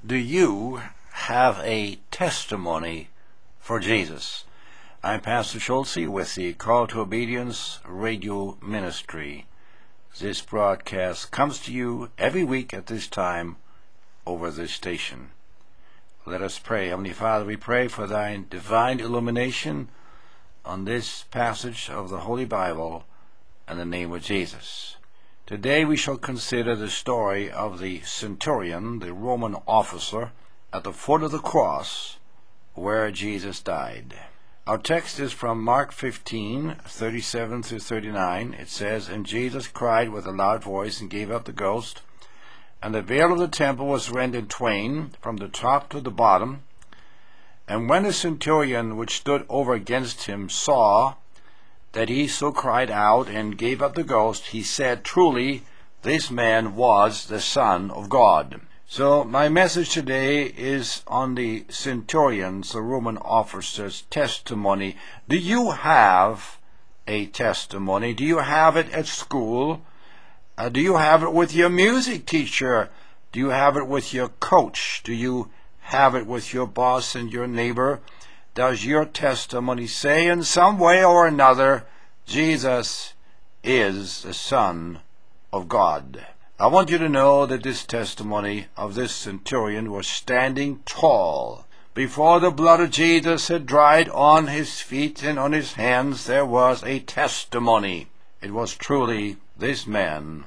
Do you have a testimony for Jesus? I'm Pastor Schultze with the Call to Obedience Radio Ministry. This broadcast comes to you every week at this time over this station. Let us pray. Heavenly Father, we pray for thine divine illumination on this passage of the Holy Bible in the name of Jesus. Today we shall consider the story of the centurion, the Roman officer, at the foot of the cross where Jesus died. Our text is from Mark 15:37 through 39. It says, "And Jesus cried with a loud voice and gave up the ghost. And the veil of the temple was rent in twain from the top to the bottom. And when the centurion which stood over against him saw that he so cried out and gave up the ghost, he said, Truly, this man was the Son of God." So my message today is on the centurion's, the Roman officer's testimony. Do you have a testimony? Do you have it at school? Do you have it with your music teacher? Do you have it with your coach? Do you have it with your boss and your neighbor? Does your testimony say in some way or another, Jesus is the Son of God? I want you to know that this testimony of this centurion was standing tall. Before the blood of Jesus had dried on his feet and on his hands, there was a testimony. It was truly, this man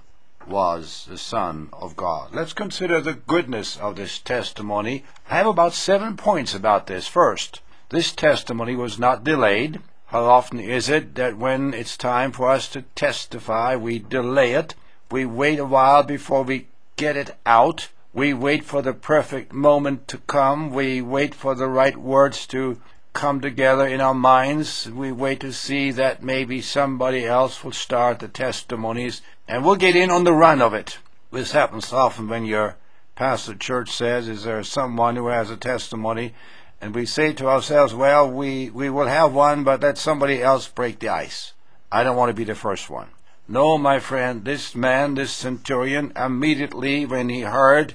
was the Son of God. Let's consider the goodness of this testimony. I have about 7 points about this. First, this testimony was not delayed. How often is it that when it's time for us to testify, we delay it? We wait a while before we get it out. We wait for the perfect moment to come. We wait for the right words to come together in our minds. We wait to see that maybe somebody else will start the testimonies, and we'll get in on the run of it. This happens often when your pastor church says, is there someone who has a testimony? And we say to ourselves, well, we will have one, but let somebody else break the ice. I don't want to be the first one. No, my friend, this man, this centurion, immediately when he heard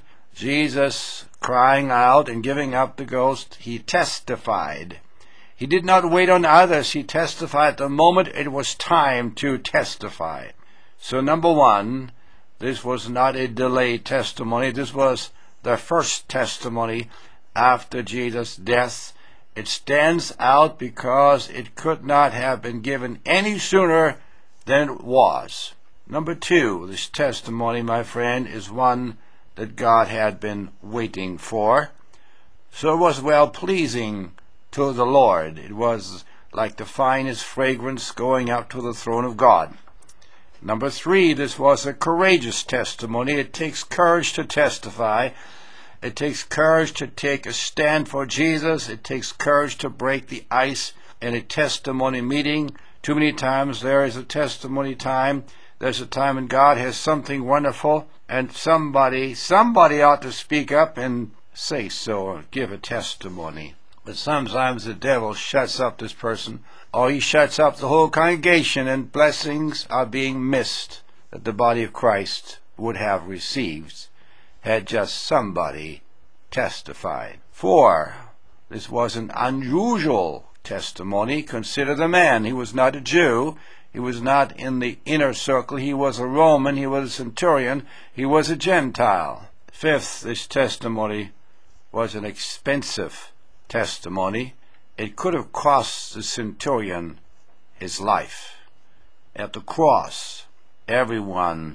Jesus crying out and giving up the ghost, he testified. He did not wait on others. He testified the moment it was time to testify. So number one, this was not a delayed testimony. This was the first testimony after Jesus' death. It stands out because it could not have been given any sooner than it was. Number two, this testimony, my friend, is one that God had been waiting for. So it was well-pleasing to the Lord. It was like the finest fragrance going up to the throne of God. Number three, this was a courageous testimony. It takes courage to testify. It takes courage to take a stand for Jesus. It takes courage to break the ice in a testimony meeting. Too many times there is a testimony time. There's a time when God has something wonderful, and somebody ought to speak up and say so or give a testimony. But sometimes the devil shuts up this person, or he shuts up the whole congregation, and blessings are being missed that the body of Christ would have received had just somebody testified. 4, this was an unusual testimony. Consider the man. He was not a Jew. He was not in the inner circle. He was a Roman. He was a centurion. He was a Gentile. 5th, this testimony was an expensive testimony. It could have cost the centurion his life. At the cross, everyone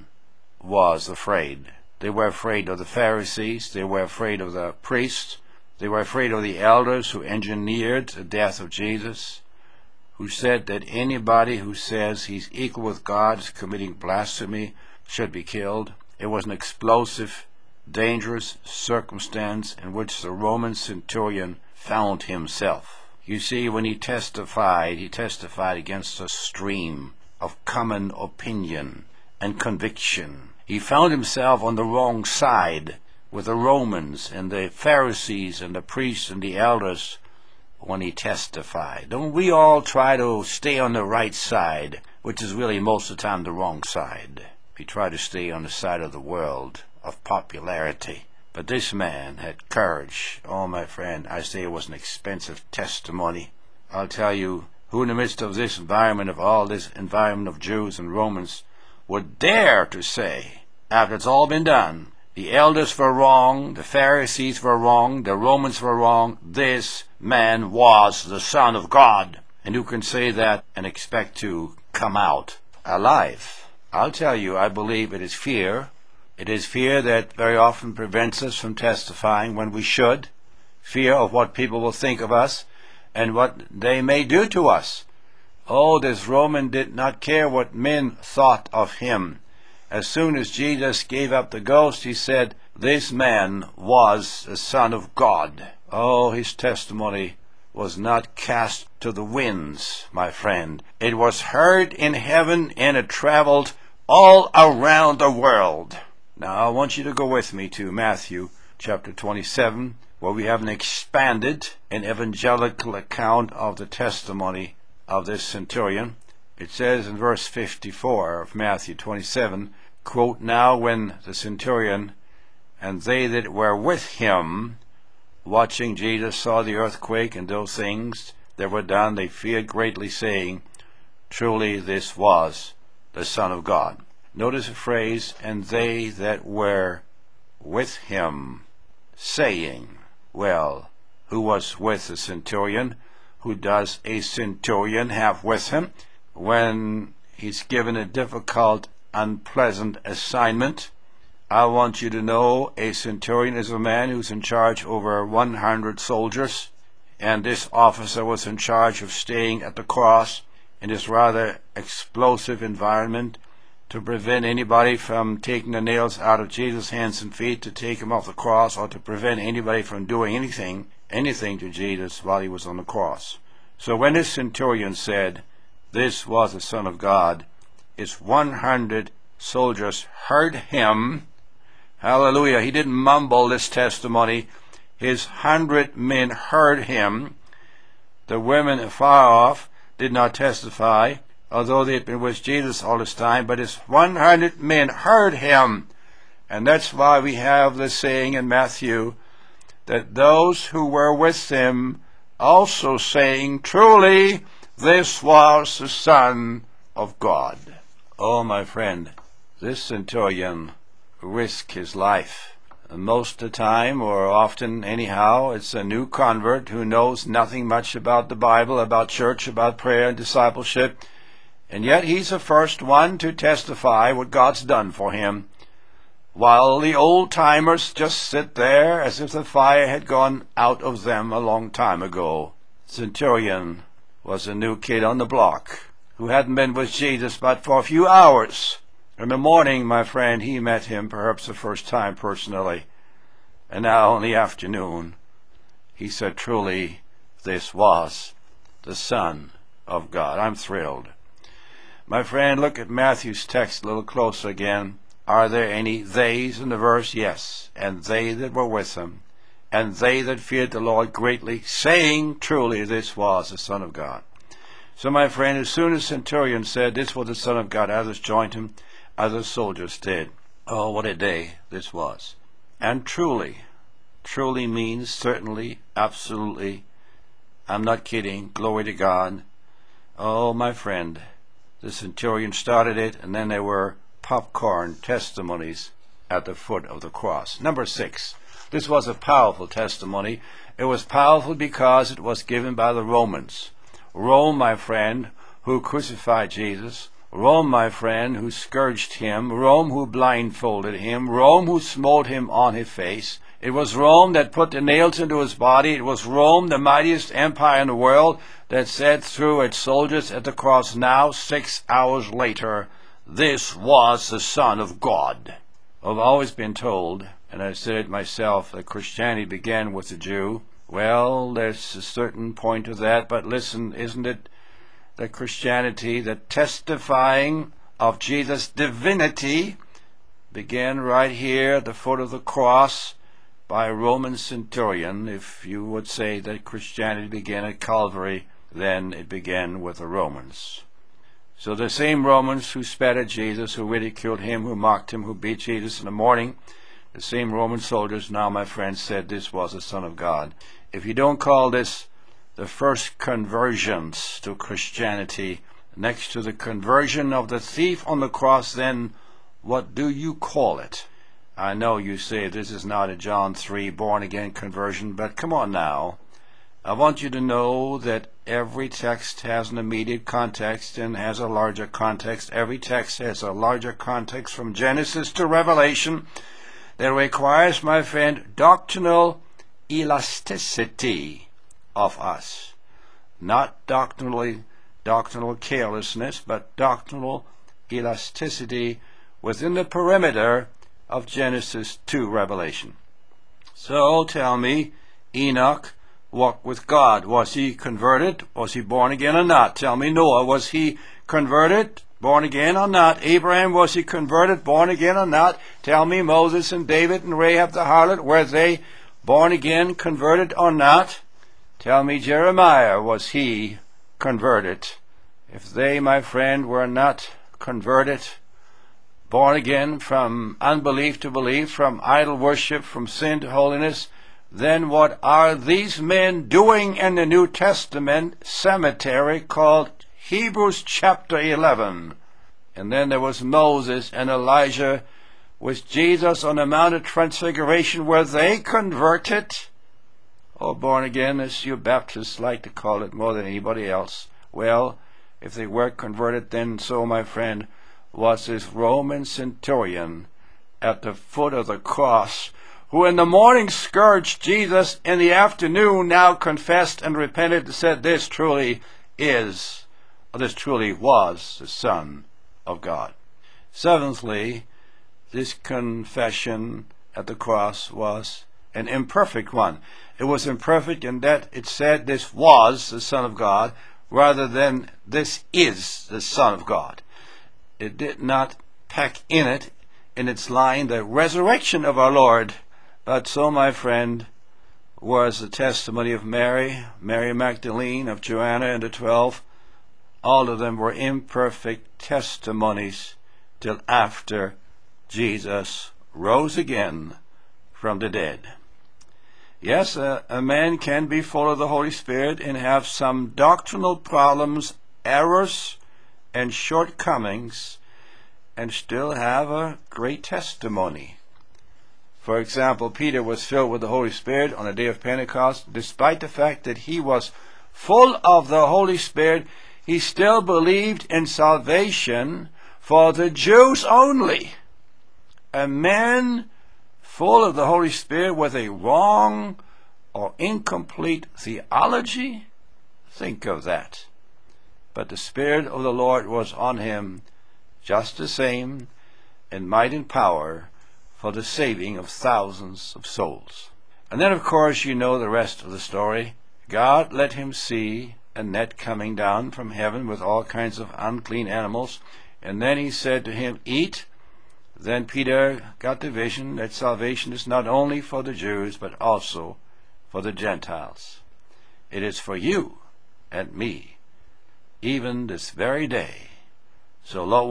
was afraid. They were afraid of the Pharisees. They were afraid of the priests. They were afraid of the elders who engineered the death of Jesus, who said that anybody who says he's equal with God is committing blasphemy, should be killed. It was an explosive, dangerous circumstance in which the Roman centurion found himself. You see, when he testified against a stream of common opinion and conviction. He found himself on the wrong side with the Romans and the Pharisees and the priests and the elders when he testified. Don't we all try to stay on the right side, which is really most of the time the wrong side? We try to stay on the side of the world, of popularity. But this man had courage. Oh, my friend, I say it was an expensive testimony. I'll tell you, who in the midst of this environment, of all this environment of Jews and Romans, would dare to say, after it's all been done, the elders were wrong, the Pharisees were wrong, the Romans were wrong, this man was the Son of God. And who can say that and expect to come out alive? I'll tell you, I believe it is fear. It is fear that very often prevents us from testifying when we should. Fear of what people will think of us and what they may do to us. Oh, this Roman did not care what men thought of him. As soon as Jesus gave up the ghost, he said, this man was the Son of God. Oh, his testimony was not cast to the winds, my friend. It was heard in heaven, and it traveled all around the world. Now, I want you to go with me to Matthew chapter 27, where we have an expanded and evangelical account of the testimony of this centurion. It says in verse 54 of Matthew 27, quote, now when the centurion and they that were with him, watching Jesus, saw the earthquake and those things that were done, they feared greatly, saying, truly this was the Son of God. Notice the phrase, and they that were with him, saying. Well, who was with the centurion? Who does a centurion have with him when he's given a difficult, unpleasant assignment? I want you to know a centurion is a man who's in charge over 100 soldiers, and this officer was in charge of staying at the cross in this rather explosive environment to prevent anybody from taking the nails out of Jesus' hands and feet to take him off the cross, or to prevent anybody from doing anything to Jesus while he was on the cross. So when this centurion said, this was the Son of God, his 100 soldiers heard him. Hallelujah. He didn't mumble this testimony. His 100 men heard him. The women afar off did not testify, although they had been with Jesus all this time, but his 100 men heard him. And that's why we have the saying in Matthew, that those who were with him also saying, truly, this was the Son of God. Oh, my friend, this centurion risked his life. Most of the time, or often anyhow, it's a new convert who knows nothing much about the Bible, about church, about prayer and discipleship, and yet he's the first one to testify what God's done for him, while the old-timers just sit there as if the fire had gone out of them a long time ago. Centurion was a new kid on the block who hadn't been with Jesus but for a few hours. In the morning, my friend, he met him perhaps the first time personally, and now in the afternoon he said, truly, this was the Son of God. I'm thrilled. My friend, look at Matthew's text a little closer again. Are there any theys in the verse? Yes. And they that were with him, and they that feared the Lord greatly, saying, truly, this was the Son of God. So, my friend, as soon as centurion said, this was the Son of God, others joined him, other soldiers did. Oh, what a day this was. And truly, truly means certainly, absolutely. I'm not kidding. Glory to God. Oh, my friend, the centurion started it, and then there were popcorn testimonies at the foot of the cross. Number 6. This was a powerful testimony. It was powerful because it was given by the Romans. Rome, my friend, who crucified Jesus. Rome, my friend, who scourged him. Rome, who blindfolded him. Rome, who smote him on his face. It was Rome that put the nails into his body. It was Rome, the mightiest empire in the world, that said through its soldiers at the cross, now 6 hours later, this was the Son of God. I've always been told, and I said it myself, that Christianity began with the Jew. Well, there's a certain point to that, but listen, isn't it that Christianity, the testifying of Jesus' divinity, began right here at the foot of the cross by a Roman centurion? If you would say that Christianity began at Calvary, then it began with the Romans. So the same Romans who spat at Jesus, who ridiculed him, who mocked him, who beat Jesus in the morning, The same Roman soldiers now, my friends, said this was the Son of God. If you don't call this the first conversions to Christianity, next to the conversion of the thief on the cross, then what do you call it? I know you say this is not a John 3 born-again conversion, but come on now. I want you to know that every text has an immediate context and has a larger context. Every text has a larger context from Genesis to Revelation that requires, my friend, doctrinal elasticity of us. Not doctrinal carelessness, but doctrinal elasticity within the perimeter of Genesis to Revelation. So tell me, Enoch walked with God. Was he converted? Was he born again or not? Tell me, Noah, was he converted, born again or not? Abraham, was he converted, born again or not? Tell me, Moses and David and Rahab the harlot, were they born again, converted or not? Tell me, Jeremiah, was he converted? If they, my friend, were not converted, born again from unbelief to belief, from idol worship, from sin to holiness, then what are these men doing in the New Testament cemetery called Hebrews chapter 11? And then there was Moses and Elijah with Jesus on the Mount of Transfiguration. Were they converted? Or born again, as you Baptists like to call it more than anybody else? Well, if they were converted, then so, my friend, was this Roman centurion at the foot of the cross, who in the morning scourged Jesus, in the afternoon now confessed and repented and said, this truly was the Son of God. Seventhly, this confession at the cross was an imperfect one. It was imperfect in that it said this was the Son of God, rather than this is the Son of God. It did not pack in its line, the resurrection of our Lord. But so, my friend, was the testimony of Mary Magdalene, of Joanna and the 12. All of them were imperfect testimonies till after Jesus rose again from the dead. Yes, a man can be full of the Holy Spirit and have some doctrinal problems, errors, and shortcomings, and still have a great testimony. For example, Peter was filled with the Holy Spirit on the day of Pentecost. Despite the fact that he was full of the Holy Spirit, he still believed in salvation for the Jews only. A man full of the Holy Spirit with a wrong or incomplete theology? Think of that. But the Spirit of the Lord was on him just the same, in might and power, for the saving of thousands of souls. And then, of course, you know the rest of the story. God let him see a net coming down from heaven with all kinds of unclean animals, and then he said to him, eat. Then Peter got the vision that salvation is not only for the Jews, but also for the Gentiles. It is for you and me, even this very day. So, loved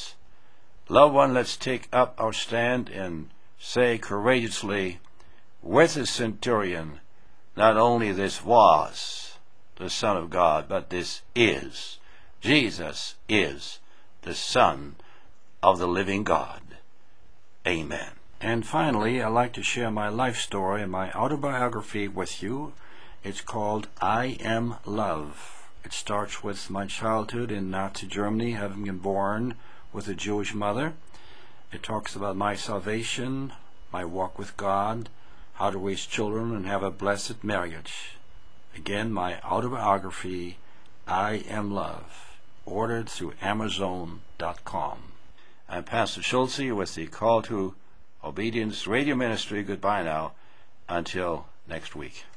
one, let's take up our stand and say courageously with the centurion, not only this was the Son of God, but this is. Jesus is the Son of the living God. Amen. And finally, I'd like to share my life story and my autobiography with you. It's called I Am Love. It starts with my childhood in Nazi Germany, having been born with a Jewish mother. It talks about my salvation, my walk with God, how to raise children and have a blessed marriage. Again, my autobiography, I Am Love, ordered through Amazon.com. I'm Pastor Schulze with the Call to Obedience Radio Ministry. Goodbye now, until next week.